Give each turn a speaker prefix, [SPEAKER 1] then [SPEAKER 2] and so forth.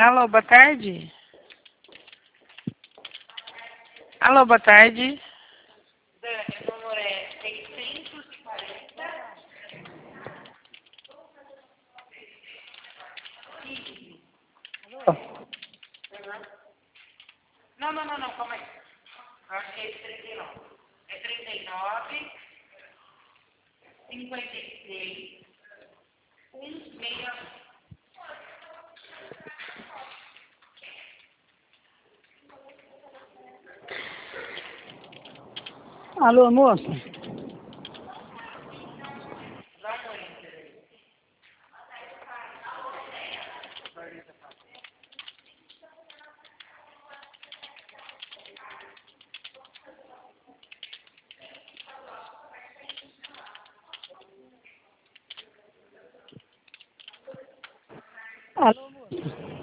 [SPEAKER 1] Alô, boa tarde. Alô, boa tarde. Dani, o número é 640. Não, calma aí. Acho que é esse 39. É 39, 56, 161.
[SPEAKER 2] Alô, moça? Alô, moça?